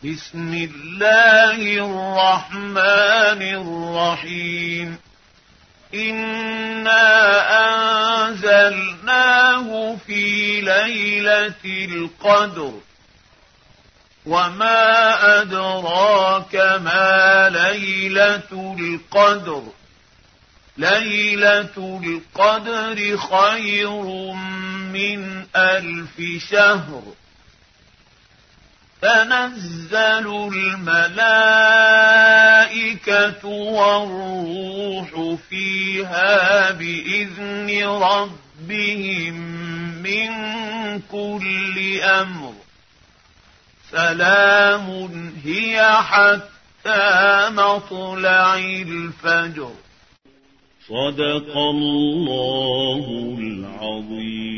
بسم الله الرحمن الرحيم إنا أنزلناه في ليلة القدر وما أدراك ما ليلة القدر ليلة القدر خير من 1000 شهر تنزل الملائكة والروح فيها بإذن ربهم من كل أمر سلام هي حتى مطلع الفجر. صدق الله العظيم.